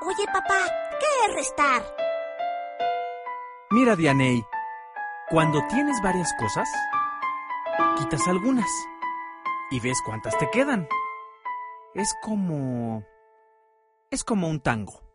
Oye, papá, ¿qué es restar? Mira, Dianey, cuando tienes varias cosas, quitas algunas y ves cuántas te quedan. Es como un tango.